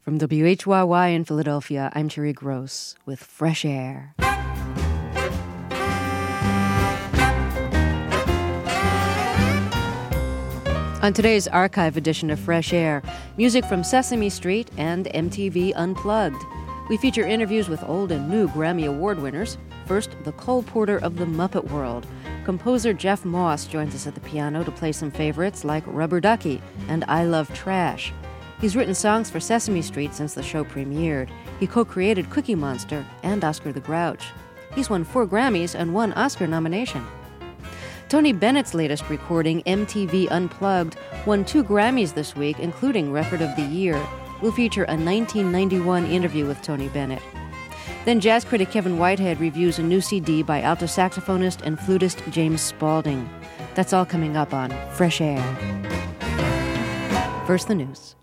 From WHYY in Philadelphia, I'm Terry Gross with Fresh Air. On today's archive edition of Fresh Air, music from Sesame Street and MTV Unplugged. We feature interviews with old and new Grammy Award winners. First, the Cole Porter of the Muppet World. Composer Jeff Moss joins us at the piano to play some favorites like Rubber Ducky and I Love Trash. He's written songs for Sesame Street since the show premiered. He co-created Cookie Monster and Oscar the Grouch. He's won 4 Grammys and 1 Oscar nomination. Tony Bennett's latest recording, MTV Unplugged, won 2 Grammys this week, including Record of the Year. We'll feature a 1991 interview with Tony Bennett. Then jazz critic Kevin Whitehead reviews a new CD by alto saxophonist and flutist James Spaulding. That's all coming up on Fresh Air. First, the news.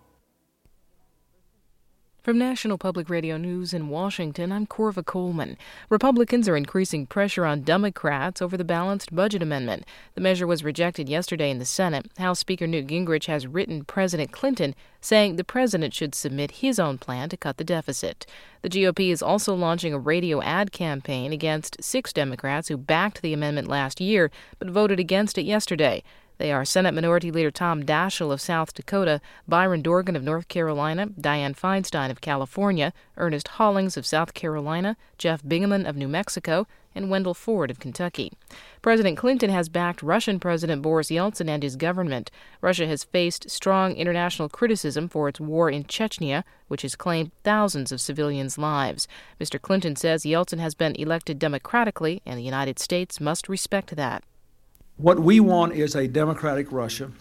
From National Public Radio News in Washington, I'm Corva Coleman. Republicans are increasing pressure on Democrats over the balanced budget amendment. The measure was rejected yesterday in the Senate. House Speaker Newt Gingrich has written President Clinton saying the president should submit his own plan to cut the deficit. The GOP is also launching a radio ad campaign against 6 Democrats who backed the amendment last year but voted against it yesterday. They are Senate Minority Leader Tom Daschle of South Dakota, Byron Dorgan of North Carolina, Dianne Feinstein of California, Ernest Hollings of South Carolina, Jeff Bingaman of New Mexico, and Wendell Ford of Kentucky. President Clinton has backed Russian President Boris Yeltsin and his government. Russia has faced strong international criticism for its war in Chechnya, which has claimed thousands of civilians' lives. Mr. Clinton says Yeltsin has been elected democratically, and the United States must respect that. What we want is a democratic Russia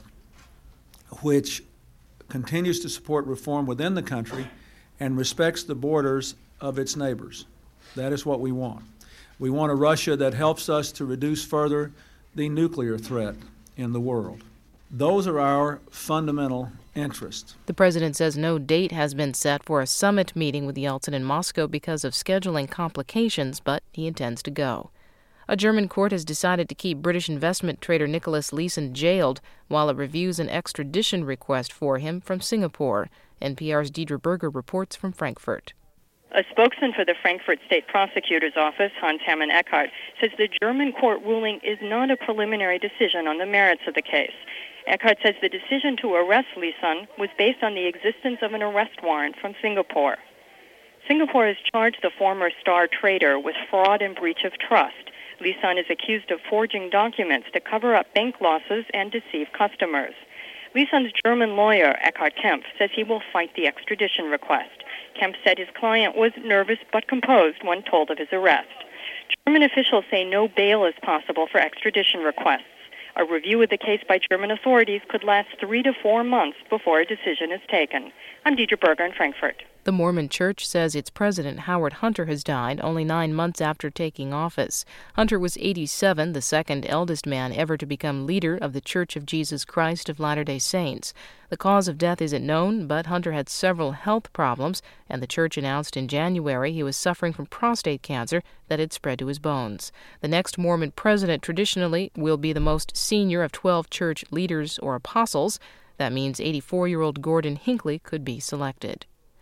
which continues to support reform within the country and respects the borders of its neighbors. That is what we want. We want a Russia that helps us to reduce further the nuclear threat in the world. Those are our fundamental interests. The president says no date has been set for a summit meeting with Yeltsin in Moscow because of scheduling complications, but he intends to go. A German court has decided to keep British investment trader Nicholas Leeson jailed while it reviews an extradition request for him from Singapore. NPR's Deidre Berger reports from Frankfurt. A spokesman for the Frankfurt State Prosecutor's Office, Hans Hermann Eckardt, says the German court ruling is not a preliminary decision on the merits of the case. Eckardt says the decision to arrest Leeson was based on the existence of an arrest warrant from Singapore. Singapore has charged the former star trader with fraud and breach of trust. Leeson is accused of forging documents to cover up bank losses and deceive customers. Leeson's German lawyer, Eckhard Kempf, says he will fight the extradition request. Kempf said his client was nervous but composed when told of his arrest. German officials say no bail is possible for extradition requests. A review of the case by German authorities could last 3 to 4 months before a decision is taken. I'm Deidre Berger in Frankfurt. The Mormon Church says its president, Howard Hunter, has died only 9 months after taking office. Hunter was 87, the second eldest man ever to become leader of the Church of Jesus Christ of Latter-day Saints. The cause of death isn't known, but Hunter had several health problems, and the church announced in January he was suffering from prostate cancer that had spread to his bones. The next Mormon president traditionally will be the most senior of 12 church leaders or apostles. That means 84-year-old Gordon Hinckley could be selected.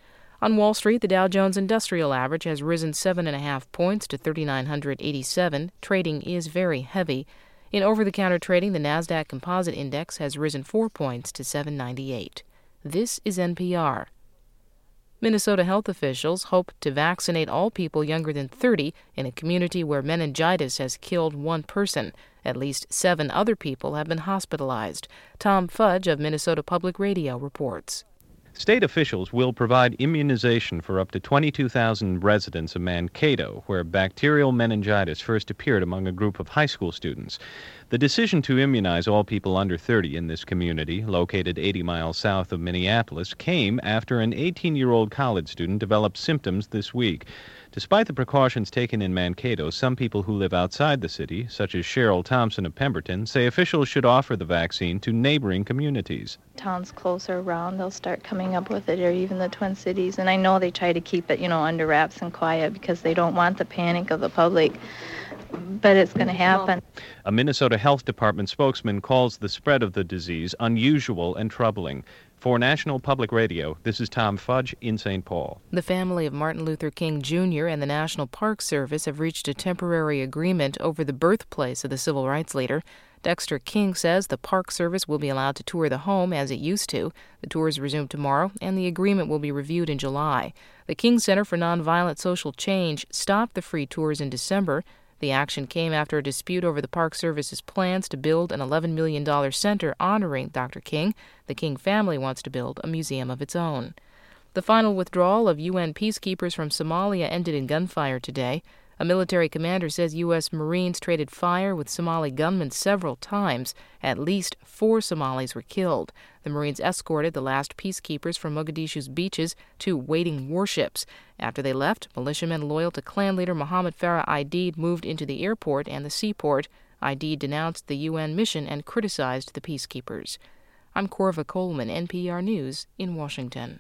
On Wall Street, the Dow Jones Industrial Average has risen 7.5 points to 3,987. Trading is very heavy. In over-the-counter trading, the Nasdaq Composite Index has risen 4 points to 798. This is NPR. Minnesota health officials hope to vaccinate all people younger than 30 in a community where meningitis has killed 1 person. At least 7 other people have been hospitalized. Tom Fudge of Minnesota Public Radio reports. State officials will provide immunization for up to 22,000 residents of Mankato, where bacterial meningitis first appeared among a group of high school students. The decision to immunize all people under 30 in this community, located 80 miles south of Minneapolis, came after an 18-year-old college student developed symptoms this week. Despite the precautions taken in Mankato, some people who live outside the city, such as Cheryl Thompson of Pemberton, say officials should offer the vaccine to neighboring communities. Towns closer around, they'll start coming up with it, or even the Twin Cities. And I know they try to keep it, under wraps and quiet because they don't want the panic of the public. but it's going to happen. A Minnesota Health Department spokesman calls the spread of the disease unusual and troubling. For National Public Radio, this is Tom Fudge in St. Paul. The family of Martin Luther King Jr. and the National Park Service have reached a temporary agreement over the birthplace of the civil rights leader. Dexter King says the Park Service will be allowed to tour the home as it used to. The tours resume tomorrow, and the agreement will be reviewed in July. The King Center for Nonviolent Social Change stopped the free tours in December. The action came after a dispute over the Park Service's plans to build an $11 million center honoring Dr. King. The King family wants to build a museum of its own. The final withdrawal of UN peacekeepers from Somalia ended in gunfire today. A military commander says U.S. Marines traded fire with Somali gunmen several times. At least 4 Somalis were killed. The Marines escorted the last peacekeepers from Mogadishu's beaches to waiting warships. After they left, militiamen loyal to clan leader Mohammed Farah Aidid moved into the airport and the seaport. Aidid denounced the UN mission and criticized the peacekeepers. I'm Corva Coleman, NPR News in Washington.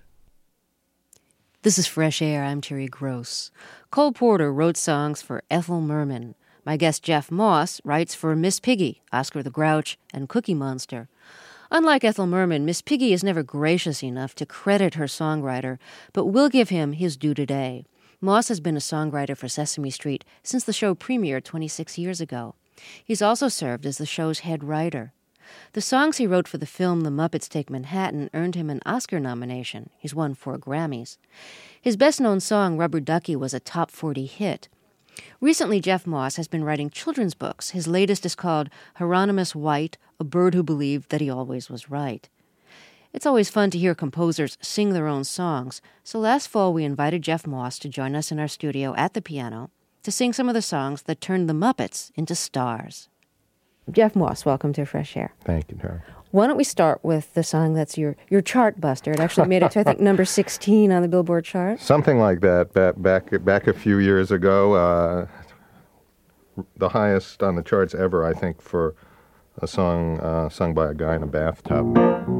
This is Fresh Air. I'm Terry Gross. Cole Porter wrote songs for Ethel Merman. My guest Jeff Moss writes for Miss Piggy, Oscar the Grouch, and Cookie Monster. Unlike Ethel Merman, Miss Piggy is never gracious enough to credit her songwriter, but we'll give him his due today. Moss has been a songwriter for Sesame Street since the show premiered 26 years ago. He's also served as the show's head writer. The songs he wrote for the film The Muppets Take Manhattan earned him an Oscar nomination. He's won 4 Grammys. His best-known song, Rubber Ducky, was a top 40 hit. Recently, Jeff Moss has been writing children's books. His latest is called Hieronymus White, a bird who believed that he always was right. It's always fun to hear composers sing their own songs, so last fall we invited Jeff Moss to join us in our studio at the piano to sing some of the songs that turned the Muppets into stars. Jeff Moss, welcome to Fresh Air. Thank you, Tara. Why don't we start with the song that's your chart buster? It actually made it to, I think, number 16 on the Billboard chart. Something like that. Back a few years ago, the highest on the charts ever, I think, for a song sung by a guy in a bathtub.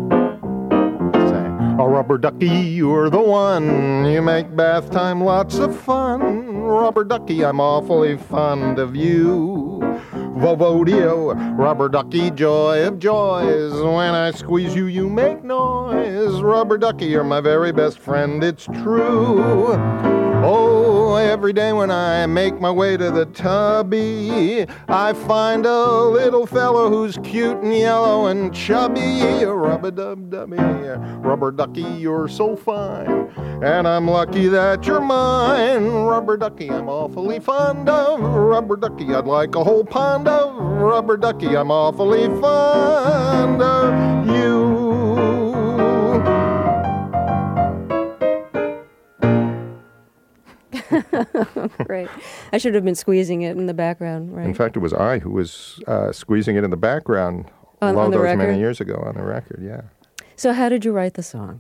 Oh, Rubber Ducky, you're the one. You make bath time lots of fun. Rubber Ducky, I'm awfully fond of you. Vovodio, Rubber Ducky, joy of joys. When I squeeze you, you make noise. Rubber Ducky, you're my very best friend, it's true. Oh, every day when I make my way to the tubby, I find a little fellow who's cute and yellow and chubby. Rub-a-dub-dubby, Rubber Ducky, you're so fine, and I'm lucky that you're mine. Rubber Ducky, I'm awfully fond of. Rubber Ducky, I'd like a whole pond of. Rubber Ducky, I'm awfully fond of you. Great. I should have been squeezing it in the background, right? In fact, it was I who was squeezing it in the background on the record? Many years ago on the record, yeah. So how did you write the song?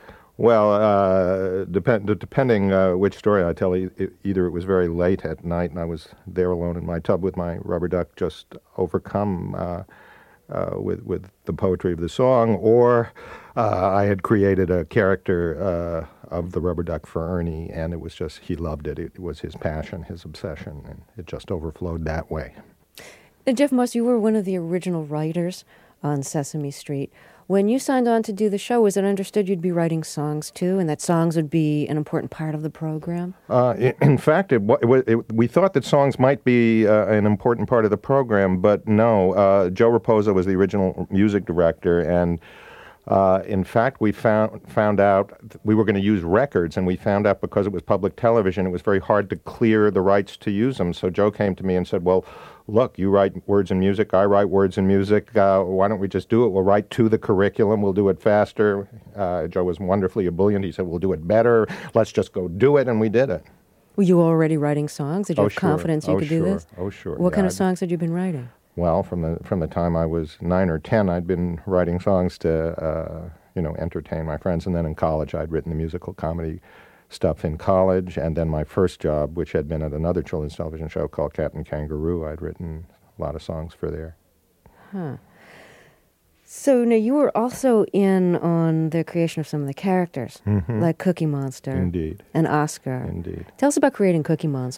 Well, depending which story I tell, either it was very late at night and I was there alone in my tub with my rubber duck, just overcome with the poetry of the song, or I had created a character of the rubber duck for Ernie, and it was just, he loved it. It was his passion, his obsession, and it just overflowed that way. And Jeff Moss, you were one of the original writers on Sesame Street. When you signed on to do the show, was it understood you'd be writing songs too, and that songs would be an important part of the program? In fact, we thought that songs might be an important part of the program, but no. Joe Raposa was the original music director, and in fact, we found out we were going to use records, and we found out because it was public television, it was very hard to clear the rights to use them. So Joe came to me and said, well, look, you write words and music, I write words and music. Why don't we just do it? We'll write to the curriculum. We'll do it faster. Joe was wonderfully ebullient. He said, we'll do it better. Let's just go do it, and we did it. Were you already writing songs? Did you have confidence you could do this? Oh, sure. What kind of songs had you been writing? Well, from the time I was 9 or 10, I'd been writing songs to, entertain my friends. And then in college, I'd written the musical comedy stuff in college. And then my first job, which had been at another children's television show called Captain Kangaroo, I'd written a lot of songs for there. Huh. So now you were also in on the creation of some of the characters, like Cookie Monster. Indeed. And Oscar. Indeed. Tell us about creating Cookie Monster.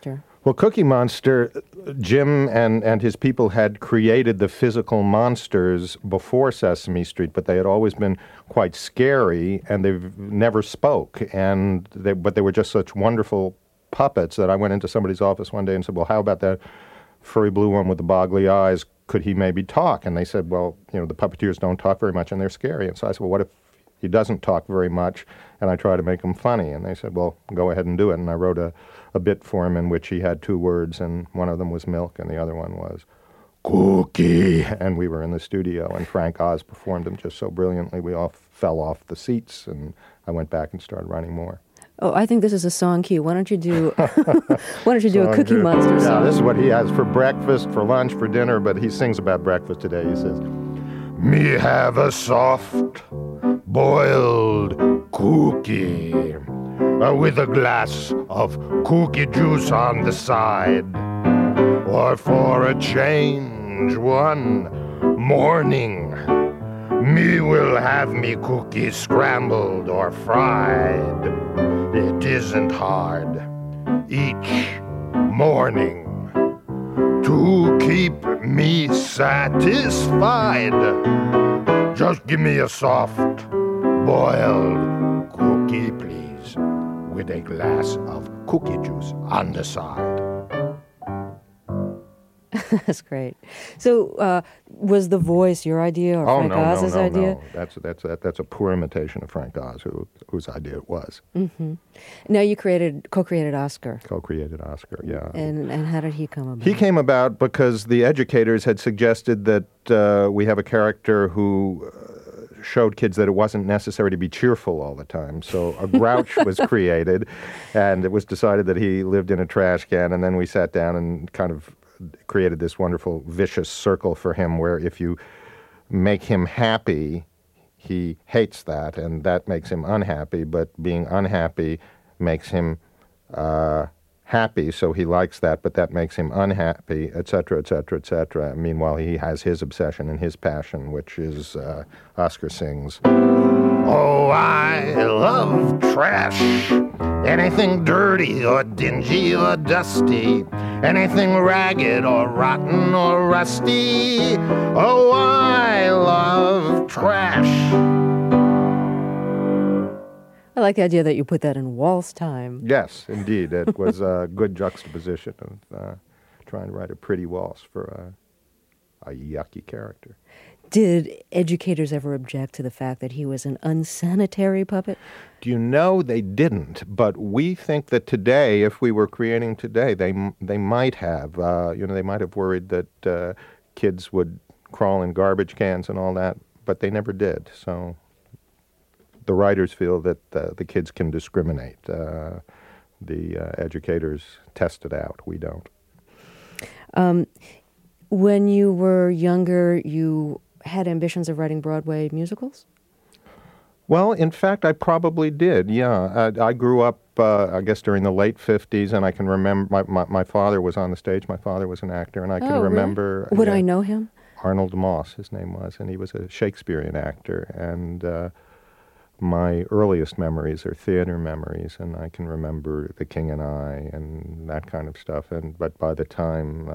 Well, Cookie Monster, Jim and his people had created the physical monsters before Sesame Street, but they had always been quite scary, and they never spoke. But they were just such wonderful puppets that I went into somebody's office one day and said, well, how about that furry blue one with the boggly eyes? Could he maybe talk? And they said, well, the puppeteers don't talk very much, and they're scary. And so I said, well, what if he doesn't talk very much, and I try to make him funny? And they said, well, go ahead and do it. And I wrote a bit for him in which he had 2 words, and one of them was milk, and the other one was cookie. And we were in the studio, and Frank Oz performed them just so brilliantly. We all fell off the seats, and I went back and started writing more. Oh, I think this is a song cue. Why don't you do a Cookie Monster song? Yeah, this is what he has for breakfast, for lunch, for dinner, but he sings about breakfast today. He says, me have a soft boiled cookie with a glass of cookie juice on the side, or for a change one morning me will have me cookies scrambled or fried. It isn't hard each morning to keep me satisfied. Just give me a soft boiled cookie, please, with a glass of cookie juice on the side. That's great. So, was the voice your idea or Frank Oz's idea? No. That's a poor imitation of Frank Oz, whose idea it was. Mm-hmm. Now you co-created Oscar. Co-created Oscar, yeah. And how did he come about? He came about because the educators had suggested that we have a character who showed kids that it wasn't necessary to be cheerful all the time. So a grouch was created, and it was decided that he lived in a trash can, and then we sat down and kind of created this wonderful vicious circle for him where if you make him happy, he hates that, and that makes him unhappy, but being unhappy makes him happy, so he likes that, but that makes him unhappy, etc., etc., etc. Meanwhile, he has his obsession and his passion, which is, Oscar sings, oh, I love trash, anything dirty or dingy or dusty, anything ragged or rotten or rusty, oh, I love trash. I like the idea that you put that in waltz time. Yes, indeed. It was a good juxtaposition of trying to write a pretty waltz for a yucky character. Did educators ever object to the fact that he was an unsanitary puppet? Do you know, they didn't, but we think that today, if we were creating today, they might have. They might have worried that kids would crawl in garbage cans and all that, but they never did, so the writers feel that the kids can discriminate. The educators test it out. We don't. When you were younger, you had ambitions of writing Broadway musicals? Well, in fact, I probably did, yeah. I grew up, I guess, during the late 50s, and I can remember my father was on the stage. My father was an actor, and I can remember... Really? Would I know him? Arnold Moss, his name was, and he was a Shakespearean actor, and... my earliest memories are theater memories, and I can remember The King and I and that kind of stuff. But by the time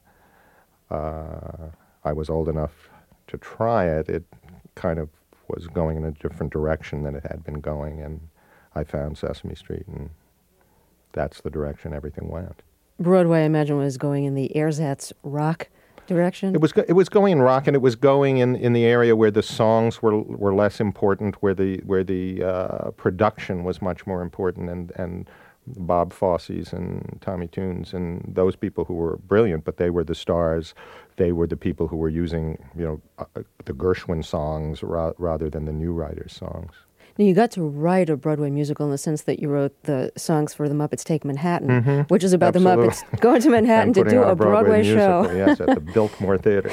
I was old enough to try it, it kind of was going in a different direction than it had been going, and I found Sesame Street, and that's the direction everything went. Broadway, I imagine, was going in the ersatz rock direction? It was going in rock, and it was going in the area where the songs were less important, where the production was much more important, and Bob Fosse's and Tommy Tunes and those people who were brilliant, but they were the stars. They were the people who were using the Gershwin songs rather than the New Writers songs. Now, you got to write a Broadway musical in the sense that you wrote the songs for The Muppets Take Manhattan, which is about Absolutely. The Muppets going to Manhattan to do a Broadway show. Yes, at the Biltmore Theater.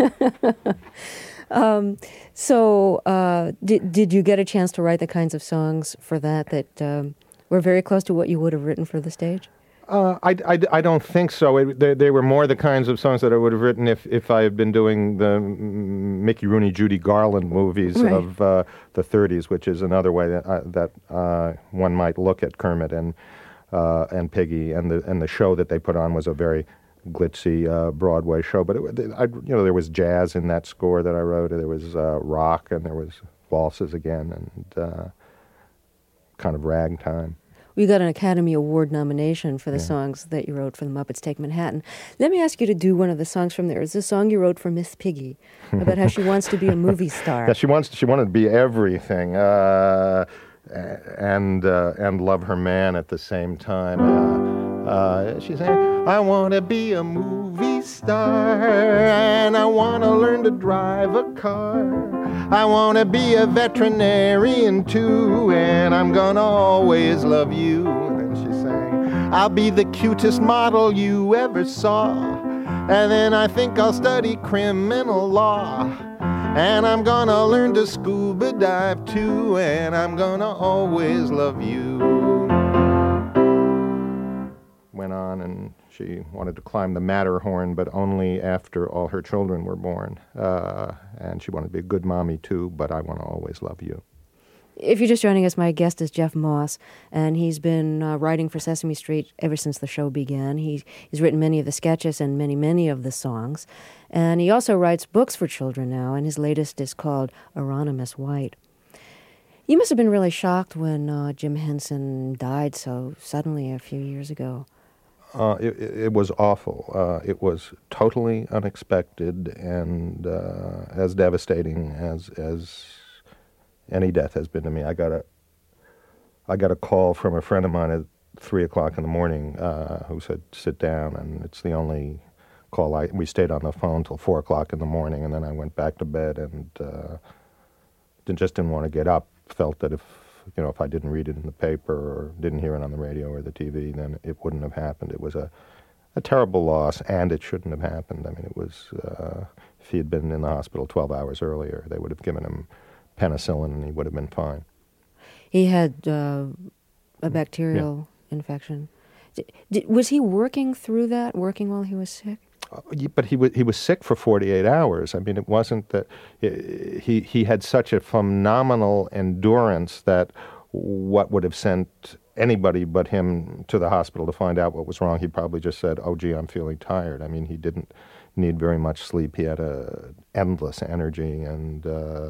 Did you get a chance to write the kinds of songs for that were very close to what you would have written for the stage? I don't think so. They were more the kinds of songs that I would have written if I had been doing the Mickey Rooney, Judy Garland movies of the 30s, which is another way that one might look at Kermit. And and Piggy, and the show that they put on was a very glitzy Broadway show. But there was jazz in that score that I wrote. There was rock, and there was waltzes again, and kind of ragtime. We got an Academy Award nomination for the songs that you wrote for the Muppets Take Manhattan. Let me ask you to do one of the songs from there. It's a song you wrote for Miss Piggy about how she wants to be a movie star. Yeah, she wanted to be everything and love her man at the same time. She's saying, I want to be a movie star, and I want to learn to drive a car. I want to be a veterinarian too, and I'm gonna always love you. And then she's saying, I'll be the cutest model you ever saw, and then I think I'll study criminal law, and I'm gonna learn to scuba dive too, and I'm gonna always love you. Went on, and she wanted to climb the Matterhorn, but only after all her children were born. And she wanted to be a good mommy too, but I want to always love you. If you're just joining us, my guest is Jeff Moss, and he's been writing for Sesame Street ever since the show began. He's written many of the sketches and many of the songs. And he also writes books for children now, and his latest is called Hieronymus White. You must have been really shocked when Jim Henson died so suddenly a few years ago. It was awful. It was totally unexpected and as devastating as any death has been to me. I got a call from a friend of mine at 3:00 in the morning who said, "Sit down," and it's the only call. We stayed on the phone till 4:00 in the morning, and then I went back to bed and didn't want to get up. Felt that if I didn't read it in the paper or didn't hear it on the radio or the TV, then it wouldn't have happened. It was a terrible loss, and it shouldn't have happened. I mean, it was, if he had been in the hospital 12 hours earlier, they would have given him penicillin and he would have been fine. He had a bacterial infection. Was he working through that, working while he was sick? But he was sick for 48 hours. I mean, it wasn't that he had such a phenomenal endurance that what would have sent anybody but him to the hospital to find out what was wrong, he probably just said, "Oh, gee, I'm feeling tired." I mean, he didn't need very much sleep. He had endless energy and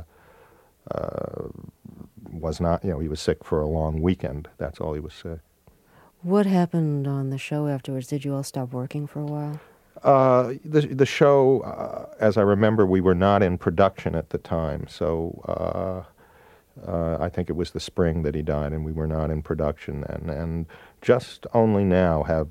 was not, he was sick for a long weekend. That's all he was sick. What happened on the show afterwards? Did you all stop working for a while? The show, as I remember, we were not in production at the time, so I think it was the spring that he died, and we were not in production, and just only now have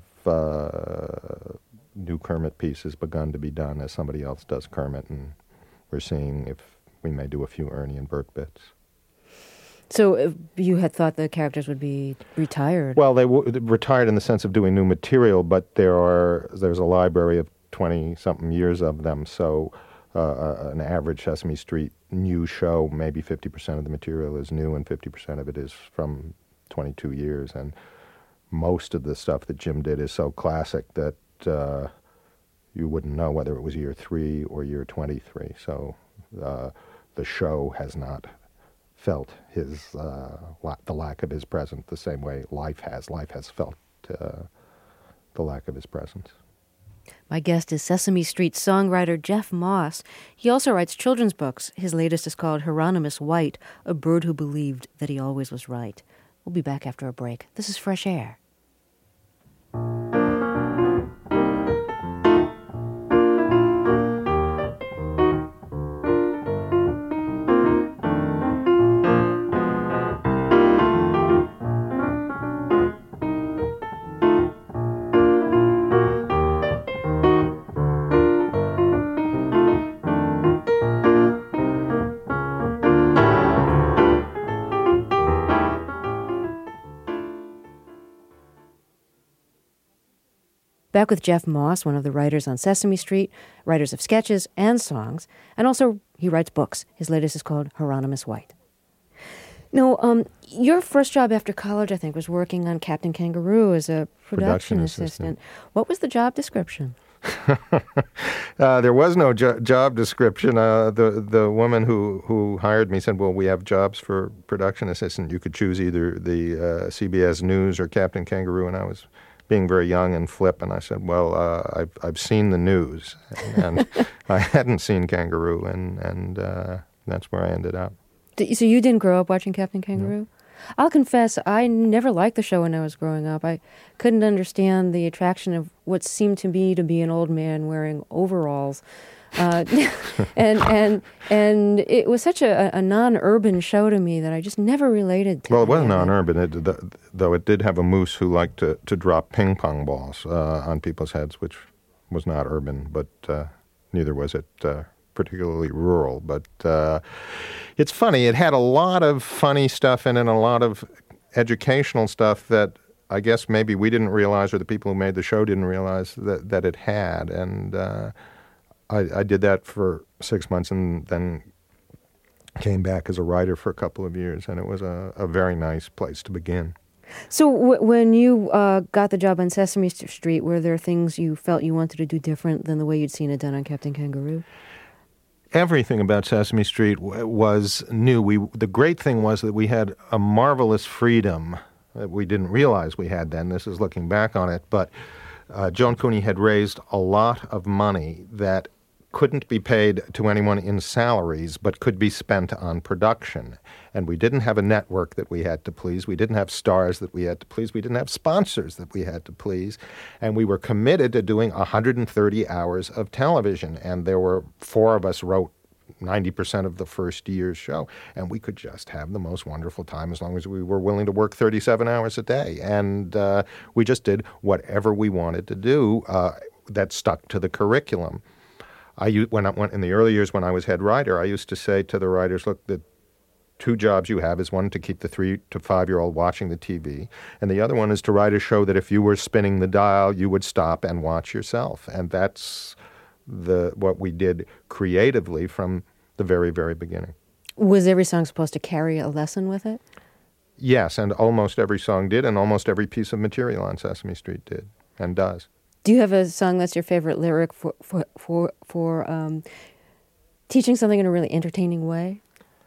new Kermit pieces begun to be done as somebody else does Kermit, and we're seeing if we may do a few Ernie and Bert bits. So you had thought the characters would be retired? Well, they retired in the sense of doing new material, but there's a library of 20-something years of them, so an average Sesame Street new show, maybe 50% of the material is new and 50% of it is from 22 years. And most of the stuff that Jim did is so classic that you wouldn't know whether it was year 3 or year 23. So the show has not felt the lack of his presence the same way life has. Life has felt the lack of his presence. My guest is Sesame Street songwriter Jeff Moss. He also writes children's books. His latest is called Hieronymus White, a bird who believed that he always was right. We'll be back after a break. This is Fresh Air. Back with Jeff Moss, one of the writers on Sesame Street, writers of sketches and songs, and also he writes books. His latest is called Hieronymus White. Now, your first job after college, I think, was working on Captain Kangaroo as a production assistant. What was the job description? There was no job description. The woman who hired me said, well, we have jobs for production assistant. You could choose either the CBS News or Captain Kangaroo. And I was being very young and flip, and I said, well, I've seen the news. And I hadn't seen Kangaroo, and that's where I ended up. So you didn't grow up watching Captain Kangaroo? No. I'll confess, I never liked the show when I was growing up. I couldn't understand the attraction of what seemed to me to be an old man wearing overalls. And it was such a non-urban show to me that I just never related to it. Well, it wasn't non-urban, though it did have a moose who liked to drop ping pong balls on people's heads, which was not urban, but neither was it particularly rural. But it's funny. It had a lot of funny stuff in it and a lot of educational stuff that I guess maybe we didn't realize, or the people who made the show didn't realize that it had. And I did that for 6 months and then came back as a writer for a couple of years, and it was a very nice place to begin. So when you got the job on Sesame Street, were there things you felt you wanted to do different than the way you'd seen it done on Captain Kangaroo? Everything about Sesame Street was new. The great thing was that we had a marvelous freedom that we didn't realize we had then. This is looking back on it. But Joan Cooney had raised a lot of money that couldn't be paid to anyone in salaries, but could be spent on production. And we didn't have a network that we had to please. We didn't have stars that we had to please. We didn't have sponsors that we had to please. And we were committed to doing 130 hours of television. And there were 4 of us wrote 90% of the first year's show. And we could just have the most wonderful time as long as we were willing to work 37 hours a day. And we just did whatever we wanted to do that stuck to the curriculum. When in the early years when I was head writer, I used to say to the writers, look, the 2 jobs you have is one to keep the 3 to 5-year-old watching the TV, and the other one is to write a show that if you were spinning the dial, you would stop and watch yourself. And that's what we did creatively from the very, very beginning. Was every song supposed to carry a lesson with it? Yes, and almost every song did, and almost every piece of material on Sesame Street did, and does. Do you have a song that's your favorite lyric for teaching something in a really entertaining way?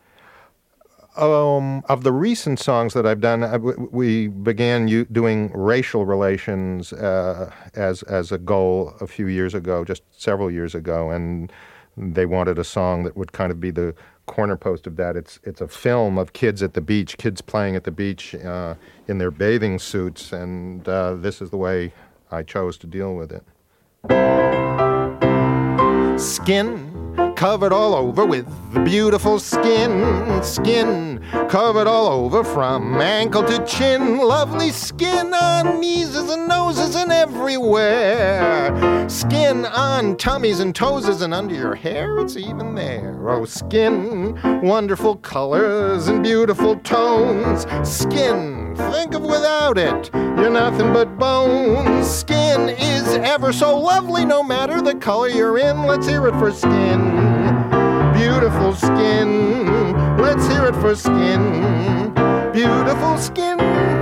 Of the recent songs that I've done, we began doing racial relations as a goal a few years ago, just several years ago, and they wanted a song that would kind of be the corner post of that. It's a film of kids at the beach, kids playing at the beach in their bathing suits, and this is the way I chose to deal with it. Skin covered all over with the beautiful skin. Skin covered all over from ankle to chin. Lovely skin on knees and noses and everywhere. Skin on tummies and toes and under your hair, it's even there. Oh, skin, wonderful colors and beautiful tones. Skin, think of without it, you're nothing but bones. Skin is ever so lovely no matter the color you're in. Let's hear it for skin. Beautiful skin. Let's hear it for skin. Beautiful skin.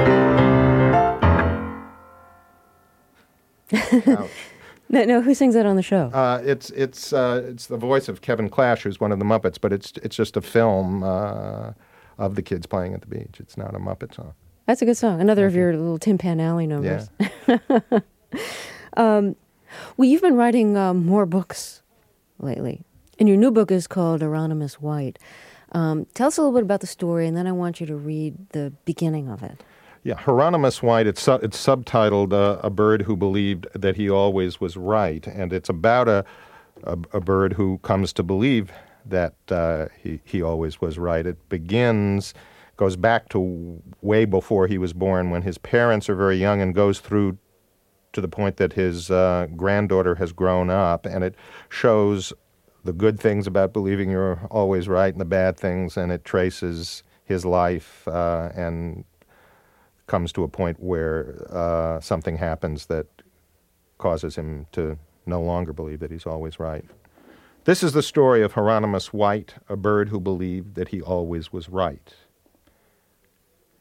Ouch. No, who sings that on the show? It's the voice of Kevin Clash, who's one of the Muppets, but it's just a film of the kids playing at the beach. It's not a Muppet song. That's a good song. Another of your little Tin Pan Alley numbers. Yeah. Well, you've been writing more books lately, and your new book is called Hieronymus White. Tell us a little bit about the story, and then I want you to read the beginning of it. Yeah, Hieronymus White, it's subtitled A Bird Who Believed That He Always Was Right, and it's about a bird who comes to believe that he always was right. It goes back to way before he was born, when his parents are very young, and goes through to the point that his granddaughter has grown up, and it shows the good things about believing you're always right and the bad things, and it traces his life and comes to a point where something happens that causes him to no longer believe that he's always right. This is the story of Hieronymus White, a bird who believed that he always was right.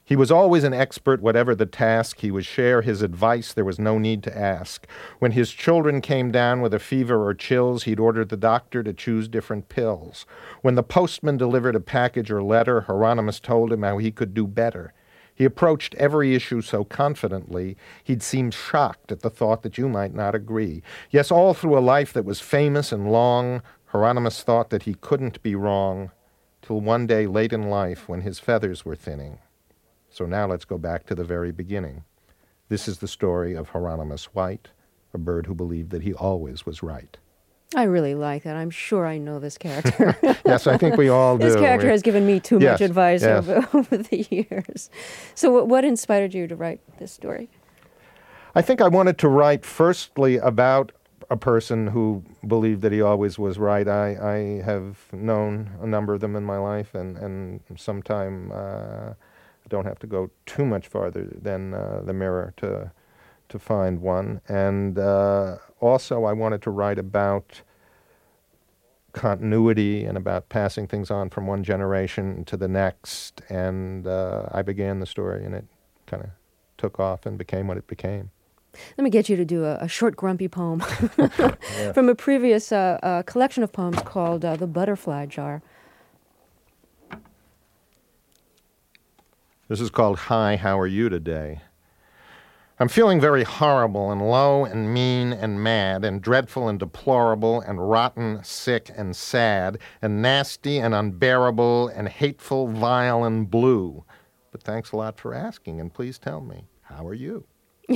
He was always an expert, whatever the task. He would share his advice. There was no need to ask. When his children came down with a fever or chills, he'd order the doctor to choose different pills. When the postman delivered a package or letter, Hieronymus told him how he could do better. He approached every issue so confidently, he'd seem shocked at the thought that you might not agree. Yes, all through a life that was famous and long, Hieronymus thought that he couldn't be wrong, till one day late in life when his feathers were thinning. So now let's go back to the very beginning. This is the story of Hieronymus White, a bird who believed that he always was right. I really like that. I'm sure I know this character. Yes, I think we all do. This character has given me too much advice yes. over the years. So what inspired you to write this story? I think I wanted to write firstly about a person who believed that he always was right. I have known a number of them in my life, and sometime I don't have to go too much farther than the mirror to find one. And also I wanted to write about continuity and about passing things on from one generation to the next. And I began the story, and it kind of took off and became what it became. Let me get you to do a short, grumpy poem from a previous collection of poems called The Butterfly Jar. This is called Hi, How Are You Today? I'm feeling very horrible and low and mean and mad and dreadful and deplorable and rotten, sick and sad and nasty and unbearable and hateful, vile and blue. But thanks a lot for asking, and please tell me, how are you?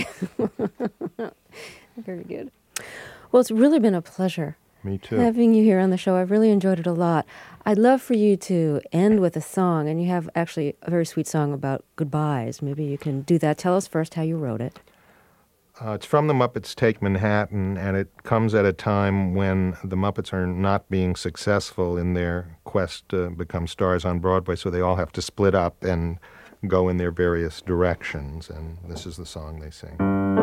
Very good. Well, it's really been a pleasure. Me too. Having you here on the show. I've really enjoyed it a lot. I'd love for you to end with a song, and you have actually a very sweet song about goodbyes. Maybe you can do that. Tell us first how you wrote it. It's from the Muppets Take Manhattan, and it comes at a time when the Muppets are not being successful in their quest to become stars on Broadway, so they all have to split up and go in their various directions, and this is the song they sing.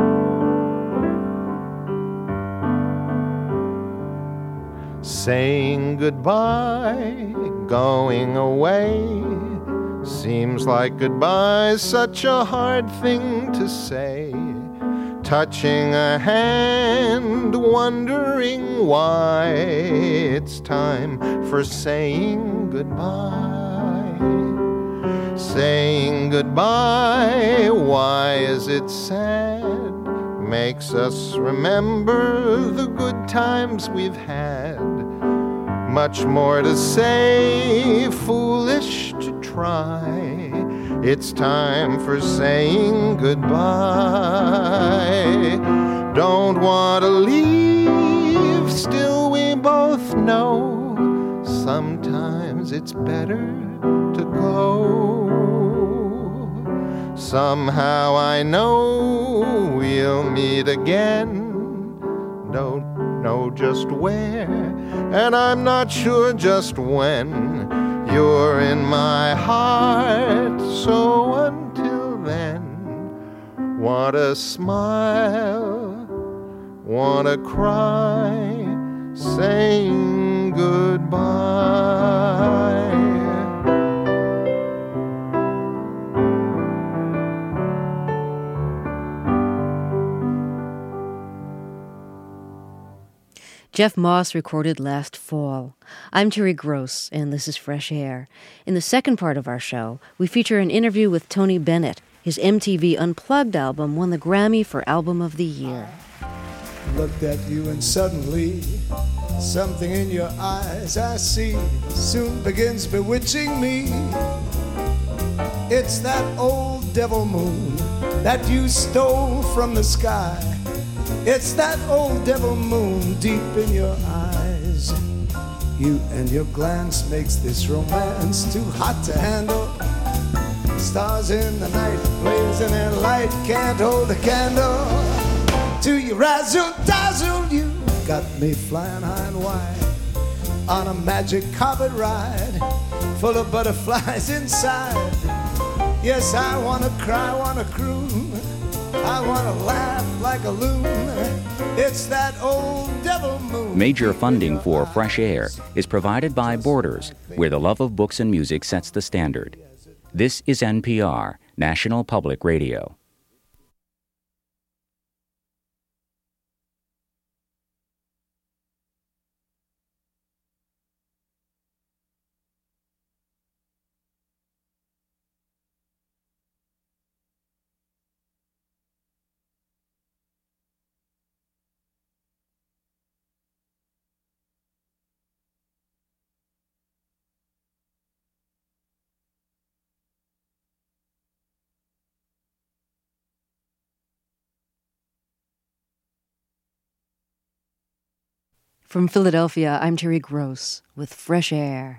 Saying goodbye, going away, seems like goodbye's such a hard thing to say. Touching a hand, wondering why it's time for saying goodbye. Saying goodbye, why is it sad? Makes us remember the good times we've had. Much more to say, foolish to try. It's time for saying goodbye. Don't want to leave, still we both know sometimes it's better to go. Somehow I know we'll meet again. Don't know just where, and I'm not sure just when. You're in my heart, so until then, wanna smile, wanna cry, saying goodbye. Jeff Moss recorded last fall. I'm Terry Gross, and this is Fresh Air. In the second part of our show, we feature an interview with Tony Bennett. His MTV Unplugged album won the Grammy for Album of the Year. Looked at you and suddenly, something in your eyes I see soon begins bewitching me. It's that old devil moon that you stole from the sky. It's that old devil moon deep in your eyes. You and your glance makes this romance too hot to handle. Stars in the night, blazing in light, can't hold a candle to your razzle dazzle. You got me flying high and wide on a magic carpet ride, full of butterflies inside. Yes, I wanna cry, wanna croon, I wanna laugh like a loon. It's that old devil moon. Major funding for Fresh Air is provided by Borders, where the love of books and music sets the standard. This is NPR, National Public Radio. From Philadelphia, I'm Terry Gross with Fresh Air.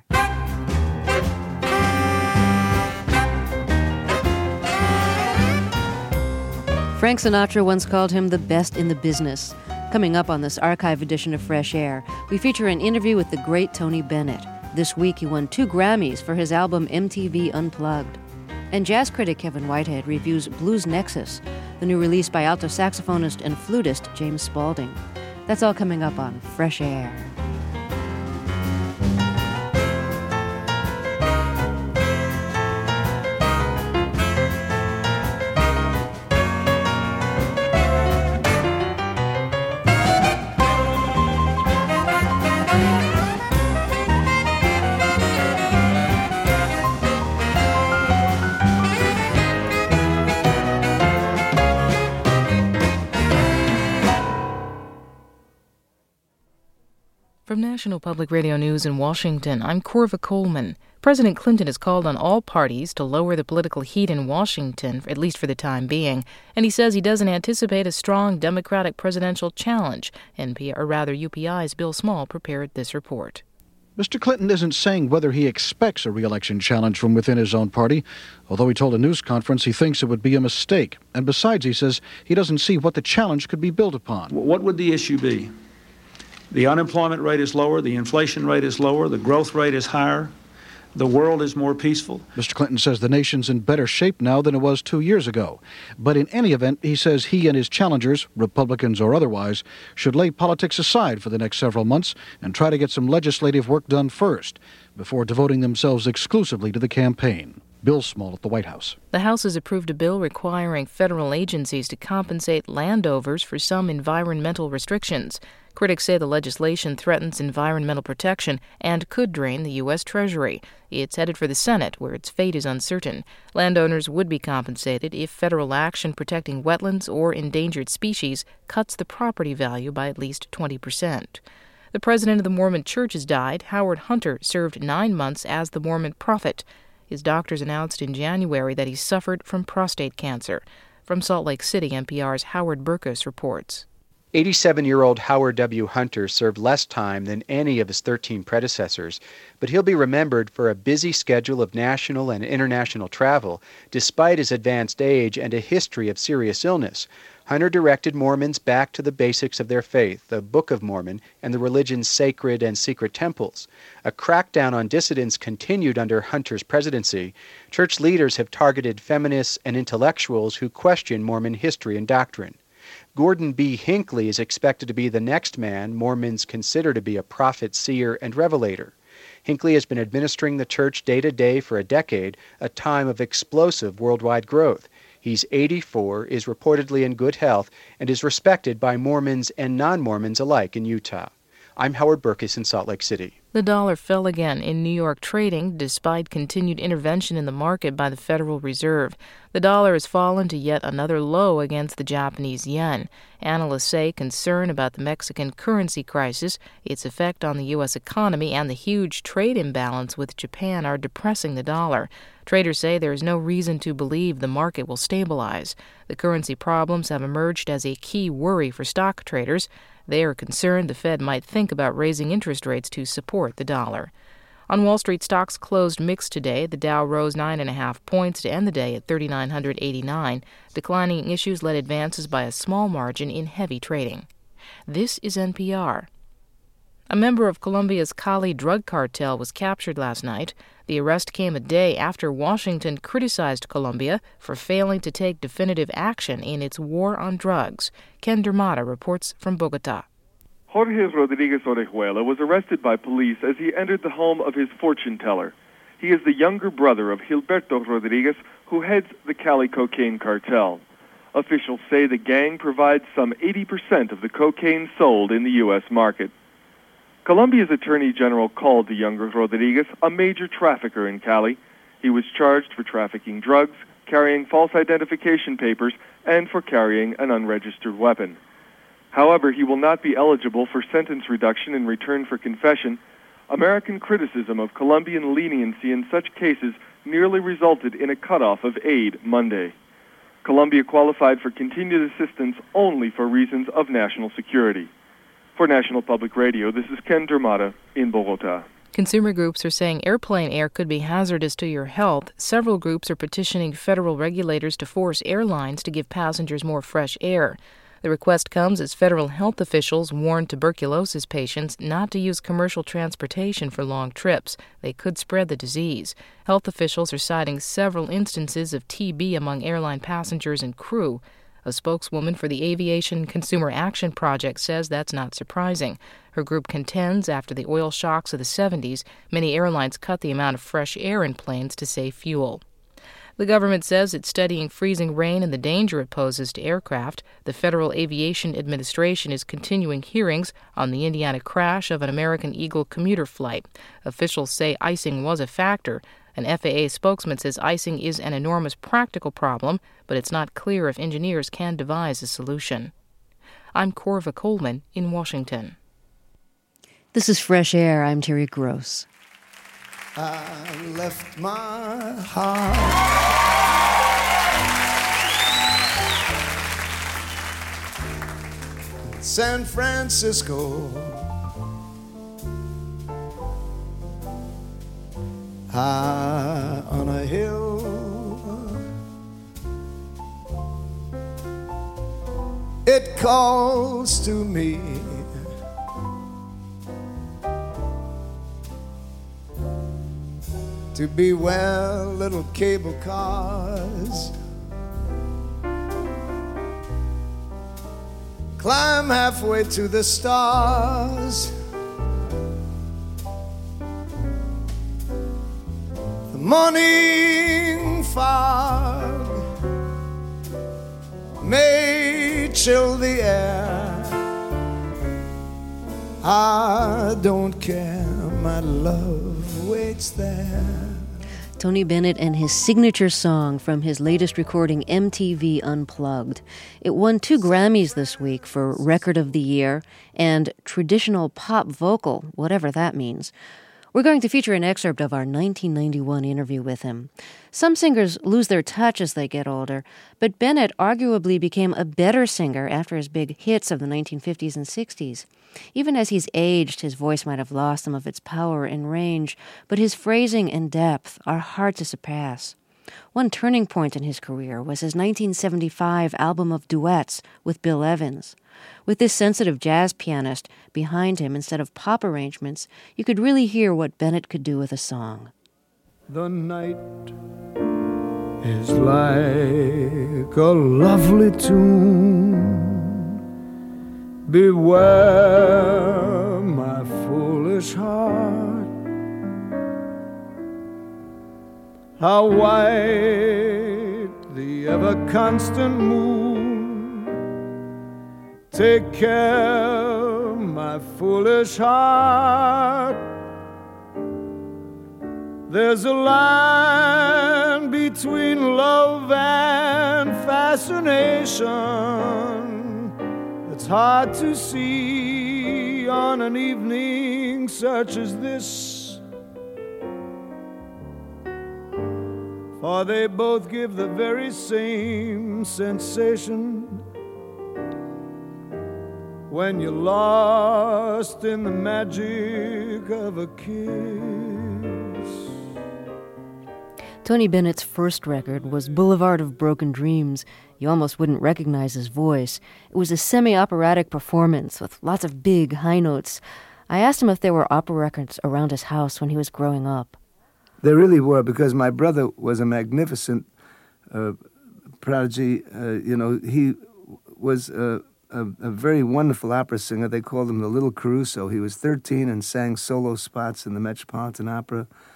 Frank Sinatra once called him the best in the business. Coming up on this archive edition of Fresh Air, we feature an interview with the great Tony Bennett. This week, he won 2 Grammys for his album MTV Unplugged. And jazz critic Kevin Whitehead reviews Blues Nexus, the new release by alto saxophonist and flutist James Spaulding. That's all coming up on Fresh Air. From National Public Radio News in Washington, I'm Corva Coleman. President Clinton has called on all parties to lower the political heat in Washington, at least for the time being, and he says he doesn't anticipate a strong Democratic presidential challenge. UPI's Bill Small prepared this report. Mr. Clinton isn't saying whether he expects a re-election challenge from within his own party, although he told a news conference he thinks it would be a mistake. And besides, he says he doesn't see what the challenge could be built upon. What would the issue be? The unemployment rate is lower, the inflation rate is lower, the growth rate is higher, the world is more peaceful. Mr. Clinton says the nation's in better shape now than it was 2 years ago. But in any event, he says he and his challengers, Republicans or otherwise, should lay politics aside for the next several months and try to get some legislative work done first, before devoting themselves exclusively to the campaign. Bill Small at the White House. The House has approved a bill requiring federal agencies to compensate landowners for some environmental restrictions. Critics say the legislation threatens environmental protection and could drain the U.S. Treasury. It's headed for the Senate, where its fate is uncertain. Landowners would be compensated if federal action protecting wetlands or endangered species cuts the property value by at least 20%. The president of the Mormon Church has died. Howard Hunter served 9 months as the Mormon prophet. His doctors announced in January that he suffered from prostate cancer. From Salt Lake City, NPR's Howard Burkus reports. 87-year-old Howard W. Hunter served less time than any of his 13 predecessors, but he'll be remembered for a busy schedule of national and international travel, despite his advanced age and a history of serious illness. Hunter directed Mormons back to the basics of their faith, the Book of Mormon, and the religion's sacred and secret temples. A crackdown on dissidents continued under Hunter's presidency. Church leaders have targeted feminists and intellectuals who question Mormon history and doctrine. Gordon B. Hinckley is expected to be the next man Mormons consider to be a prophet, seer, and revelator. Hinckley has been administering the church day to day for a decade, a time of explosive worldwide growth. He's 84, is reportedly in good health, and is respected by Mormons and non-Mormons alike in Utah. I'm Howard Burkus in Salt Lake City. The dollar fell again in New York trading despite continued intervention in the market by the Federal Reserve. The dollar has fallen to yet another low against the Japanese yen. Analysts say concern about the Mexican currency crisis, its effect on the U.S. economy, and the huge trade imbalance with Japan are depressing the dollar. Traders say there is no reason to believe the market will stabilize. The currency problems have emerged as a key worry for stock traders. They are concerned the Fed might think about raising interest rates to support the dollar. On Wall Street, stocks closed mixed today. The Dow rose 9.5 points to end the day at 3,989. Declining issues led advances by a small margin in heavy trading. This is NPR. A member of Colombia's Cali drug cartel was captured last night. The arrest came a day after Washington criticized Colombia for failing to take definitive action in its war on drugs. Ken Dermata reports from Bogota. Jorge Rodriguez Orejuela was arrested by police as he entered the home of his fortune teller. He is the younger brother of Gilberto Rodriguez, who heads the Cali cocaine cartel. Officials say the gang provides some 80% of the cocaine sold in the U.S. market. Colombia's Attorney General called the younger Rodriguez a major trafficker in Cali. He was charged for trafficking drugs, carrying false identification papers, and for carrying an unregistered weapon. However, he will not be eligible for sentence reduction in return for confession. American criticism of Colombian leniency in such cases nearly resulted in a cutoff of aid Monday. Colombia qualified for continued assistance only for reasons of national security. For National Public Radio, this is Ken Dermata in Bogota. Consumer groups are saying airplane air could be hazardous to your health. Several groups are petitioning federal regulators to force airlines to give passengers more fresh air. The request comes as federal health officials warn tuberculosis patients not to use commercial transportation for long trips. They could spread the disease. Health officials are citing several instances of TB among airline passengers and crew. A spokeswoman for the Aviation Consumer Action Project says that's not surprising. Her group contends after the oil shocks of the 70s, many airlines cut the amount of fresh air in planes to save fuel. The government says it's studying freezing rain and the danger it poses to aircraft. The Federal Aviation Administration is continuing hearings on the Indiana crash of an American Eagle commuter flight. Officials say icing was a factor. An FAA spokesman says icing is an enormous practical problem, but it's not clear if engineers can devise a solution. I'm Corva Coleman in Washington. This is Fresh Air. I'm Terry Gross. I left my heart in San Francisco, high on a hill. It calls to me. To be where little cable cars climb halfway to the stars. The morning fog may chill the air. I don't care, my love waits there. Tony Bennett and his signature song from his latest recording, MTV Unplugged. It won 2 Grammys this week for Record of the Year and Traditional Pop Vocal, whatever that means. We're going to feature an excerpt of our 1991 interview with him. Some singers lose their touch as they get older, but Bennett arguably became a better singer after his big hits of the 1950s and 60s. Even as he's aged, his voice might have lost some of its power and range, but his phrasing and depth are hard to surpass. One turning point in his career was his 1975 album of duets with Bill Evans. With this sensitive jazz pianist behind him instead of pop arrangements, you could really hear what Bennett could do with a song. The night is like a lovely tune. Beware, my foolish heart, how white the ever-constant moon. Take care, my foolish heart. There's a line between love and fascination. It's hard to see on an evening such as this, for they both give the very same sensation when you're lost in the magic of a kiss. Tony Bennett's first record was Boulevard of Broken Dreams. You almost wouldn't recognize his voice. It was a semi-operatic performance with lots of big high notes. I asked him if there were opera records around his house when he was growing up. There really were, because my brother was a magnificent prodigy. He was a very wonderful opera singer. They called him the Little Caruso. He was 13 and sang solo spots in the Metropolitan Opera.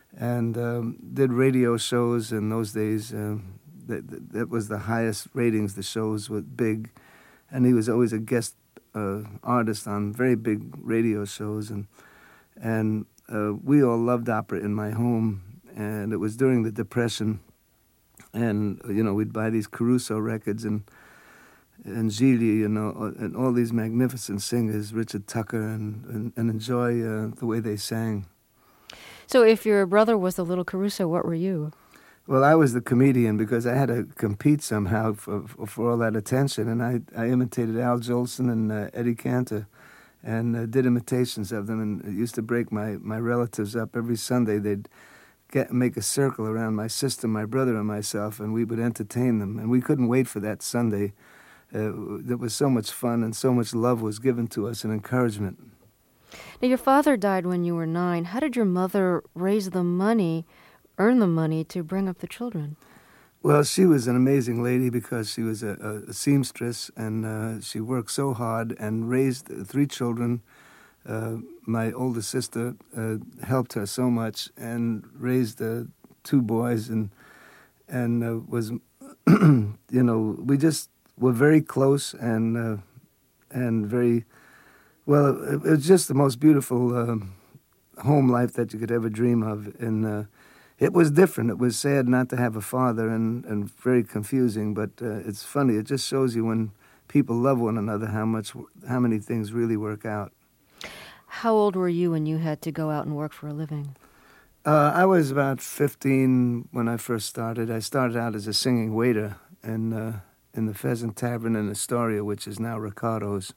and did radio shows in those days. That was the highest ratings. The shows were big, and he was always a guest artist on very big radio shows, and we all loved opera in my home. And it was during the Depression, and we'd buy these Caruso records and Gigli, and all these magnificent singers, Richard Tucker, and enjoy the way they sang. So if your brother was the little Caruso, what were you? Well, I was the comedian because I had to compete somehow for all that attention, and I imitated Al Jolson and Eddie Cantor, and did imitations of them, and it used to break my relatives up. Every Sunday they'd make a circle around my sister, my brother, and myself, and we would entertain them, and we couldn't wait for that Sunday. There was so much fun, and so much love was given to us and encouragement. Now, your father died when you were 9. How did your mother raise the money, earn the money to bring up the children? Well, she was an amazing lady because she was a seamstress, and she worked so hard and raised 3 children. My older sister helped her so much and raised 2 boys, and was, we just were very close and very, well, it was just the most beautiful home life that you could ever dream of. And it was different. It was sad not to have a father and very confusing, but it's funny. It just shows you when people love one another how many things really work out. How old were you when you had to go out and work for a living? I was about 15 when I first started. I started out as a singing waiter in the Pheasant Tavern in Astoria, which is now Ricardo's.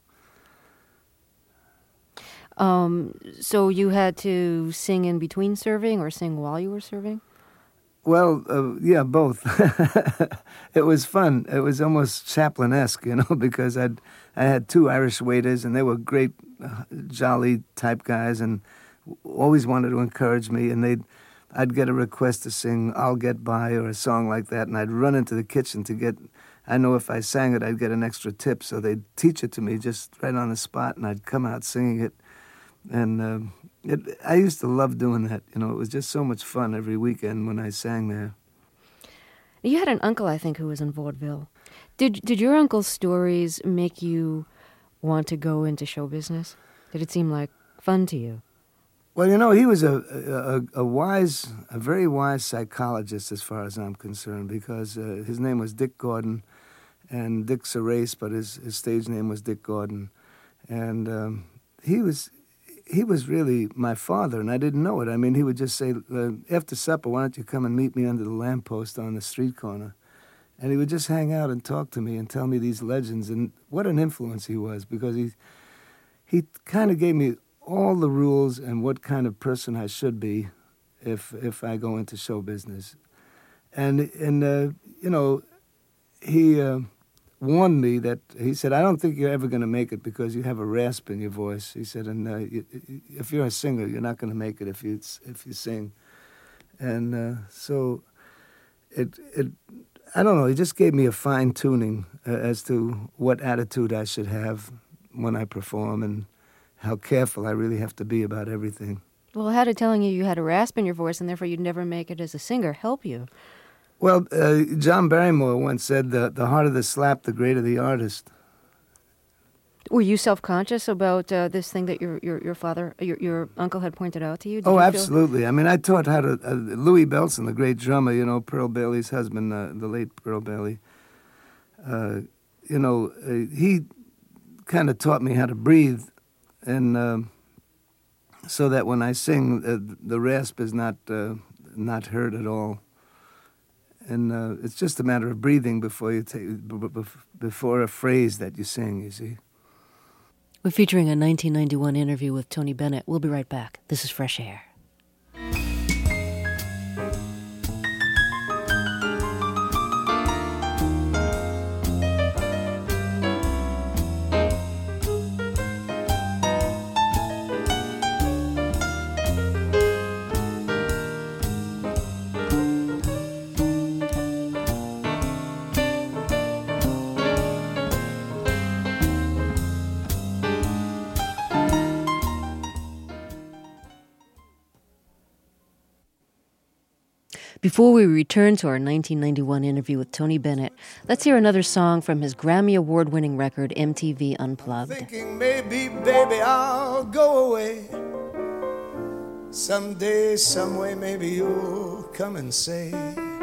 So you had to sing in between serving or sing while you were serving? Well, yeah, both. It was fun. It was almost Chaplin-esque, because I had 2 Irish waiters, and they were great, jolly type guys, and always wanted to encourage me. And I'd get a request to sing "I'll Get By" or a song like that, and I'd run into the kitchen to get. I know if I sang it, I'd get an extra tip, so they'd teach it to me just right on the spot, and I'd come out singing it. And I used to love doing that. It was just so much fun every weekend when I sang there. You had an uncle, I think, who was in vaudeville. Did your uncle's stories make you want to go into show business? Did it seem like fun to you? Well, he was a very wise psychologist as far as I'm concerned, because his name was Dick Gordon, and Dick's a race, but his stage name was Dick Gordon. And he was really my father, and I didn't know it. I mean, he would just say, after supper, why don't you come and meet me under the lamppost on the street corner? And he would just hang out and talk to me and tell me these legends, and what an influence he was, because he kind of gave me all the rules and what kind of person I should be if I go into show business. And he warned me that, he said, I don't think you're ever going to make it because you have a rasp in your voice. He said, and if you're a singer, you're not going to make it if you sing. And so I don't know, he just gave me a fine-tuning as to what attitude I should have when I perform and how careful I really have to be about everything. Well, how did telling you had a rasp in your voice and therefore you'd never make it as a singer help you? Well, John Barrymore once said, the harder the slap, the greater the artist. Were you self-conscious about this thing that your father, your uncle had pointed out to you? Oh, absolutely. I mean, I taught how to... Louis Bellson, the great drummer, Pearl Bailey's husband, the late Pearl Bailey, he kind of taught me how to breathe, and so that when I sing, the rasp is not heard at all. And it's just a matter of breathing before a phrase that you sing, you see. We're featuring a 1991 interview with Tony Bennett. We'll be right back. This is Fresh Air. Before we return to our 1991 interview with Tony Bennett, let's hear another song from his Grammy Award-winning record, MTV Unplugged. Thinking maybe, baby, I'll go away. Someday, someway, maybe you'll come and say,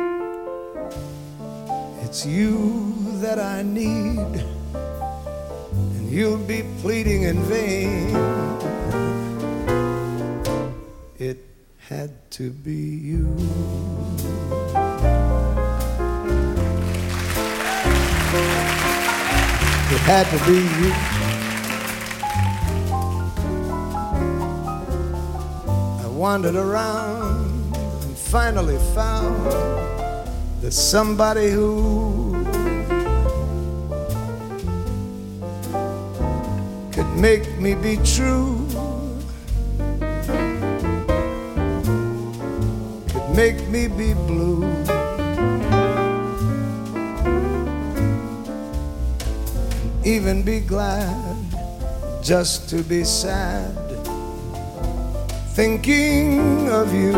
it's you that I need, and you'll be pleading in vain. It had to be you. It had to be you. I wandered around and finally found that somebody who could make me be true, could make me be blue, and even be glad just to be sad, thinking of you.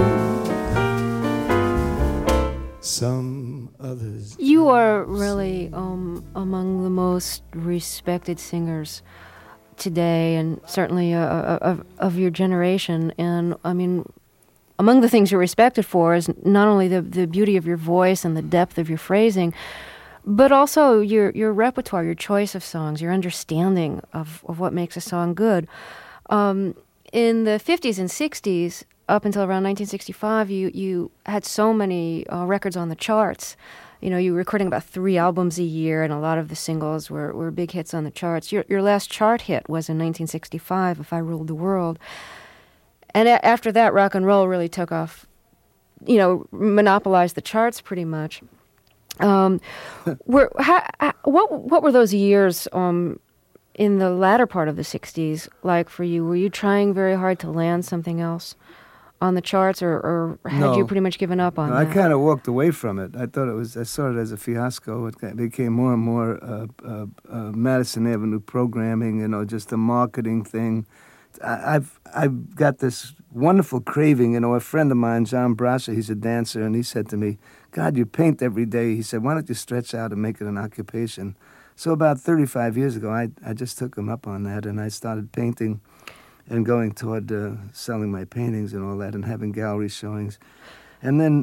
Some others. You are really among the most respected singers today, and certainly of your generation. And I mean, among the things you're respected for is not only the beauty of your voice and the depth of your phrasing, but also your repertoire, your choice of songs, your understanding of what makes a song good. In the 50s and 60s, up until around 1965, you had so many records on the charts. You know, you were recording about 3 albums a year, and a lot of the singles were big hits on the charts. Your last chart hit was in 1965, If I Ruled the World. And after that, rock and roll really took off, you know, monopolized the charts pretty much. What were those years in the latter part of the 60s like for you? Were you trying very hard to land something else on the charts, or had you pretty much given up on that? I kind of walked away from it. I saw it as a fiasco. It became more and more Madison Avenue programming, you know, just a marketing thing. I've got this wonderful craving. You know, a friend of mine, John Brasha, he's a dancer, and he said to me, God, you paint every day. He said, why don't you stretch out and make it an occupation? So about 35 years ago, I just took him up on that, and I started painting and going toward selling my paintings and all that, and having gallery showings. And then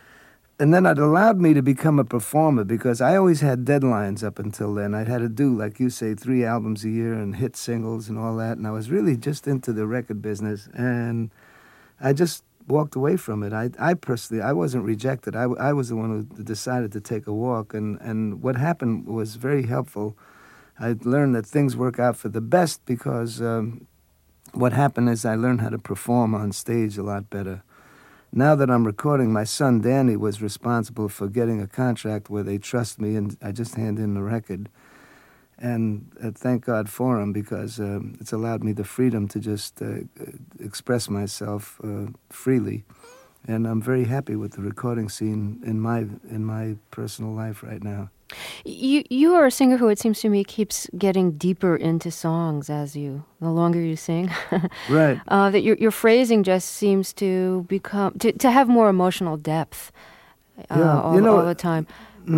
it allowed me to become a performer, because I always had deadlines up until then. I had to do, like you say, 3 albums a year and hit singles and all that, and I was really just into the record business, and I just walked away from it. I personally, I wasn't rejected. I was the one who decided to take a walk, and what happened was very helpful. I learned that things work out for the best, because what happened is I learned how to perform on stage a lot better. Now that I'm recording, my son Danny was responsible for getting a contract where they trust me, and I just hand in the record. And thank God for him, because it's allowed me the freedom to just express myself freely. And I'm very happy with the recording scene in my personal life right now. You are a singer who, it seems to me, keeps getting deeper into songs the longer you sing. Right. That your phrasing just seems to become to have more emotional depth all the time.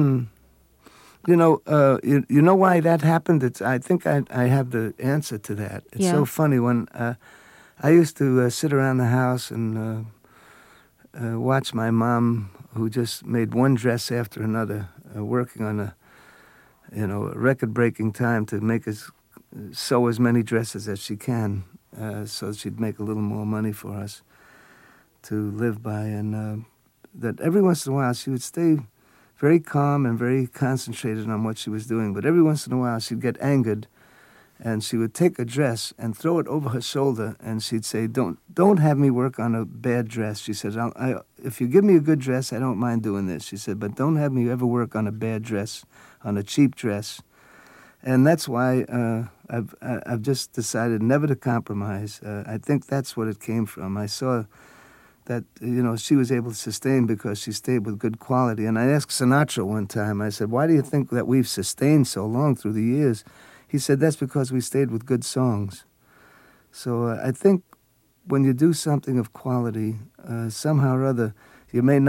You know why that happened? I think I have the answer to that. It's so funny. When I used to sit around the house and watch my mom, who just made one dress after another, working on a record-breaking time to sew as many dresses as she can, so she'd make a little more money for us to live by. And that every once in a while she would stay very calm and very concentrated on what she was doing, but every once in a while she'd get angered, and she would take a dress and throw it over her shoulder, and she'd say, "Don't have me work on a bad dress." She said, "If you give me a good dress, I don't mind doing this." She said, "But don't have me ever work on a bad dress, on a cheap dress." And that's why I've just decided never to compromise. I think that's what it came from. I saw that, she was able to sustain because she stayed with good quality. And I asked Sinatra one time, I said, "Why do you think that we've sustained so long through the years?" He said, "That's because we stayed with good songs." So I think when you do something of quality, somehow or other, you may not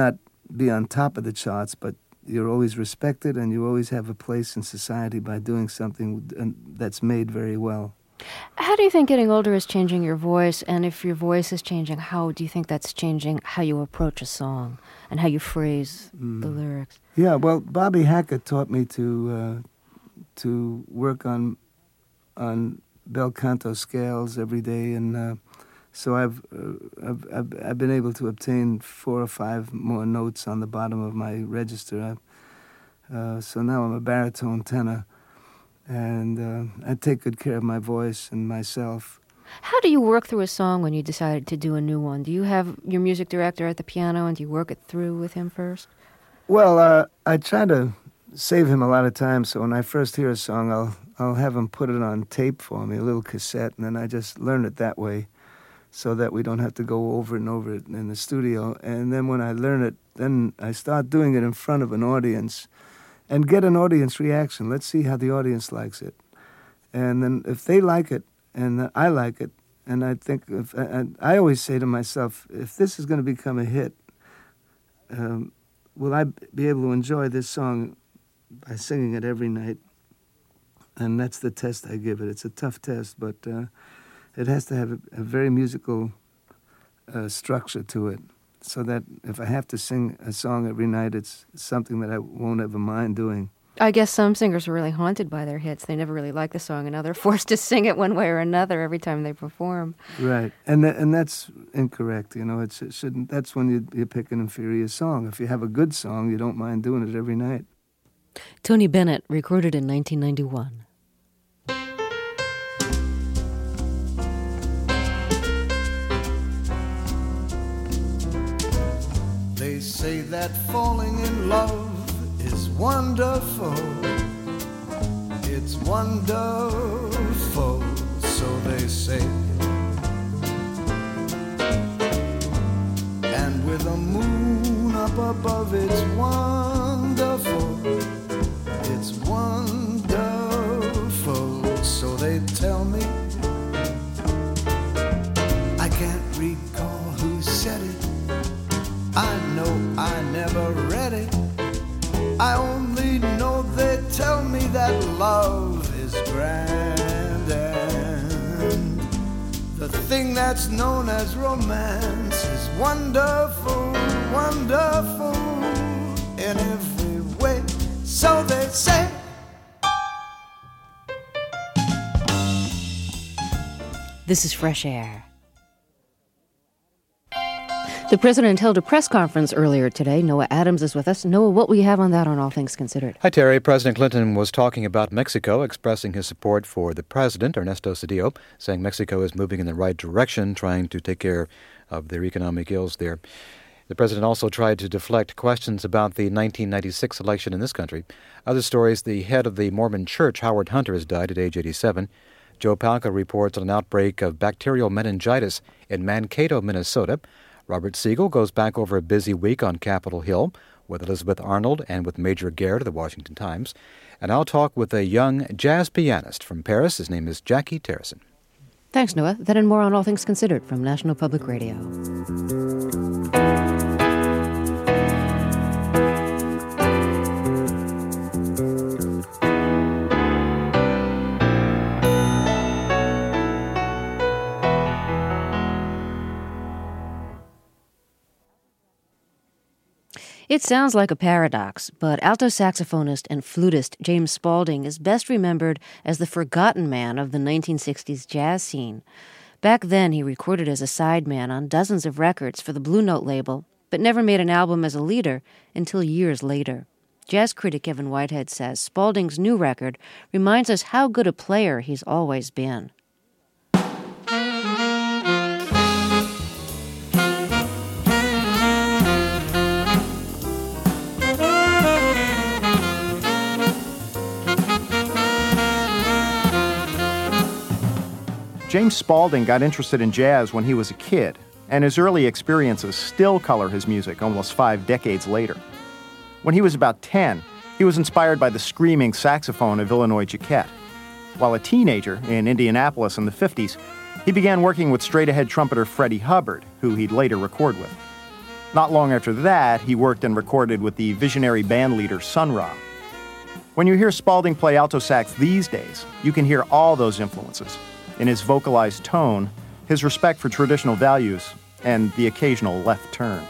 be on top of the charts, but you're always respected and you always have a place in society by doing something that's made very well. How do you think getting older is changing your voice? And if your voice is changing, how do you think that's changing how you approach a song and how you phrase the lyrics? Yeah, well, Bobby Hackett taught me to work on bel canto scales every day, and so I've been able to obtain 4 or 5 more notes on the bottom of my register. So now I'm a baritone tenor. And I take good care of my voice and myself. How do you work through a song when you decide to do a new one? Do you have your music director at the piano and do you work it through with him first? Well, I try to save him a lot of time, so when I first hear a song, I'll have him put it on tape for me, a little cassette, and then I just learn it that way so that we don't have to go over and over it in the studio. And then when I learn it, then I start doing it in front of an audience and get an audience reaction. Let's see how the audience likes it. And then if they like it, and I like it, and I think, I always say to myself, if this is going to become a hit, will I be able to enjoy this song by singing it every night? And that's the test I give it. It's a tough test, but it has to have a very musical structure to it, so that if I have to sing a song every night, it's something that I won't ever mind doing. I guess some singers are really haunted by their hits. They never really like the song, and now they're forced to sing it one way or another every time they perform. Right, and that's incorrect. You know, it shouldn't. That's when you pick an inferior song. If you have a good song, you don't mind doing it every night. Tony Bennett, recorded in 1991. They say that falling in love is wonderful. It's wonderful, so they say. And with a moon up above, it's wonderful. It's wonderful, so they tell me. I can't recall who said it. I know I never read it. I only know they tell me that love is grand, and the thing that's known as romance is wonderful, wonderful in every way, so they say. This is Fresh Air. The president held a press conference earlier today. Noah Adams is with us. Noah, what will you have on that on All Things Considered? Hi, Terry. President Clinton was talking about Mexico, expressing his support for the president, Ernesto Zedillo, saying Mexico is moving in the right direction, trying to take care of their economic ills there. The president also tried to deflect questions about the 1996 election in this country. Other stories, the head of the Mormon Church, Howard Hunter, has died at age 87. Joe Palca reports on an outbreak of bacterial meningitis in Mankato, Minnesota. Robert Siegel goes back over a busy week on Capitol Hill with Elizabeth Arnold and with Major Garrett of the Washington Times. And I'll talk with a young jazz pianist from Paris. His name is Jackie Terrison. Thanks, Noah. That and more on All Things Considered from National Public Radio. It sounds like a paradox, but alto saxophonist and flutist James Spaulding is best remembered as the forgotten man of the 1960s jazz scene. Back then, he recorded as a sideman on dozens of records for the Blue Note label, but never made an album as a leader until years later. Jazz critic Kevin Whitehead says Spaulding's new record reminds us how good a player he's always been. James Spaulding got interested in jazz when he was a kid, and his early experiences still color his music almost 5 decades later. When he was about 10, he was inspired by the screaming saxophone of Illinois Jacquet. While a teenager in Indianapolis in the 50s, he began working with straight-ahead trumpeter Freddie Hubbard, who he'd later record with. Not long after that, he worked and recorded with the visionary band leader Sun Ra. When you hear Spalding play alto sax these days, you can hear all those influences in his vocalized tone, his respect for traditional values, and the occasional left turn.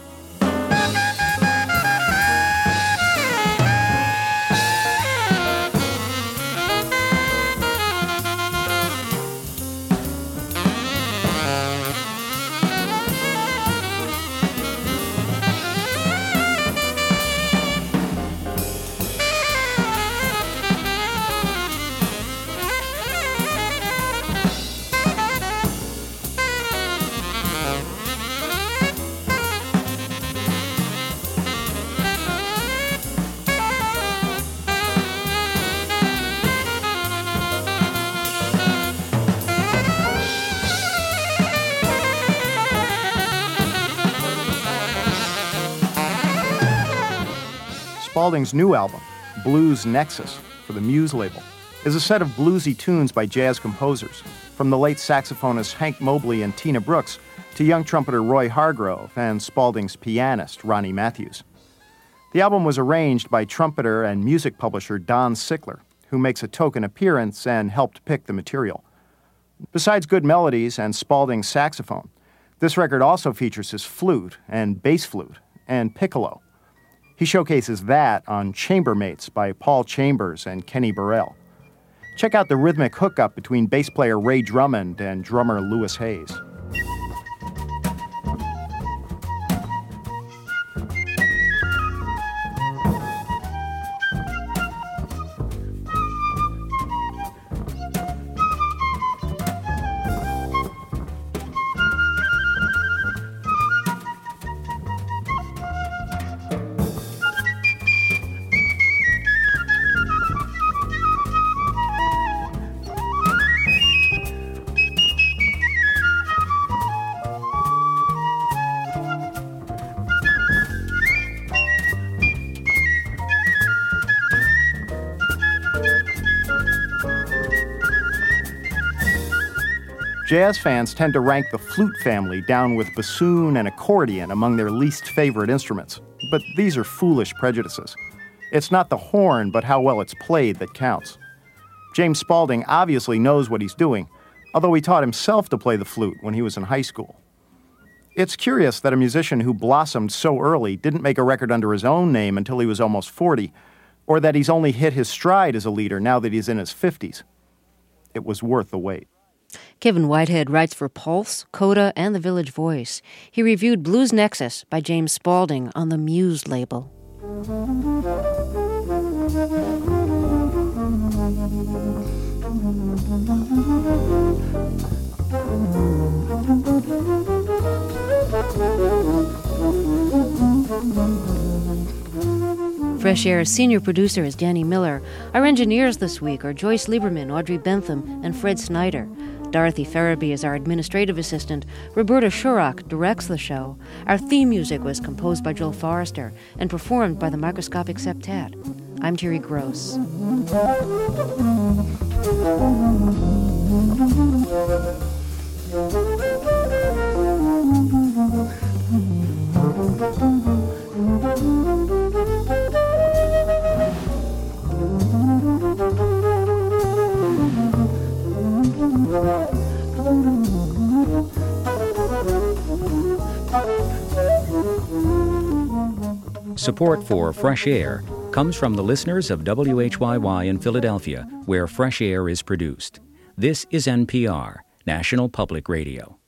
Spalding's new album, Blues Nexus, for the Muse label, is a set of bluesy tunes by jazz composers, from the late saxophonists Hank Mobley and Tina Brooks to young trumpeter Roy Hargrove and Spalding's pianist Ronnie Matthews. The album was arranged by trumpeter and music publisher Don Sickler, who makes a token appearance and helped pick the material. Besides good melodies and Spalding's saxophone, this record also features his flute and bass flute and piccolo. He showcases that on Chambermates by Paul Chambers and Kenny Burrell. Check out the rhythmic hookup between bass player Ray Drummond and drummer Louis Hayes. Jazz fans tend to rank the flute family down with bassoon and accordion among their least favorite instruments, but these are foolish prejudices. It's not the horn, but how well it's played that counts. James Spalding obviously knows what he's doing, although he taught himself to play the flute when he was in high school. It's curious that a musician who blossomed so early didn't make a record under his own name until he was almost 40, or that he's only hit his stride as a leader now that he's in his 50s. It was worth the wait. Kevin Whitehead writes for Pulse, Coda, and The Village Voice. He reviewed Blues Nexus by James Spalding on the Muse label. Fresh Air's senior producer is Danny Miller. Our engineers this week are Joyce Lieberman, Audrey Bentham, and Fred Snyder. Dorothy Farabee is our administrative assistant. Roberta Shurock directs the show. Our theme music was composed by Joel Forrester and performed by the Microscopic Septet. I'm Terry Gross. Support for Fresh Air comes from the listeners of WHYY in Philadelphia, where Fresh Air is produced. This is NPR, National Public Radio.